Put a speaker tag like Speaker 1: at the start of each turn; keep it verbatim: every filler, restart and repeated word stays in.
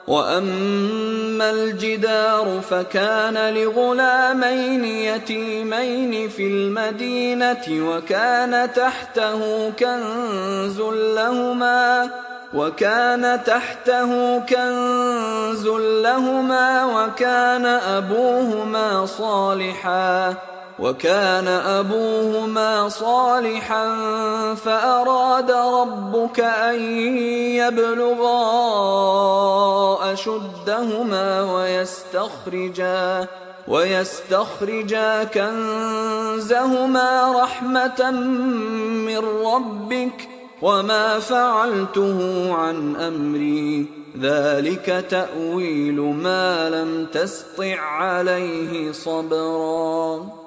Speaker 1: وأما الجدار فكان لغلامين يتيمين في المدينة وكان تحته كنز لهما وكان تحته كنز لهما وكان أبوهما صالحا وكان أبوهما صالحا فأراد ربك أن يبلغا أشدهما ويستخرجا ويستخرجا كنزهما رحمة من ربك وما فعلته عن أمري ذلك تأويل ما لم تسطع عليه صبرا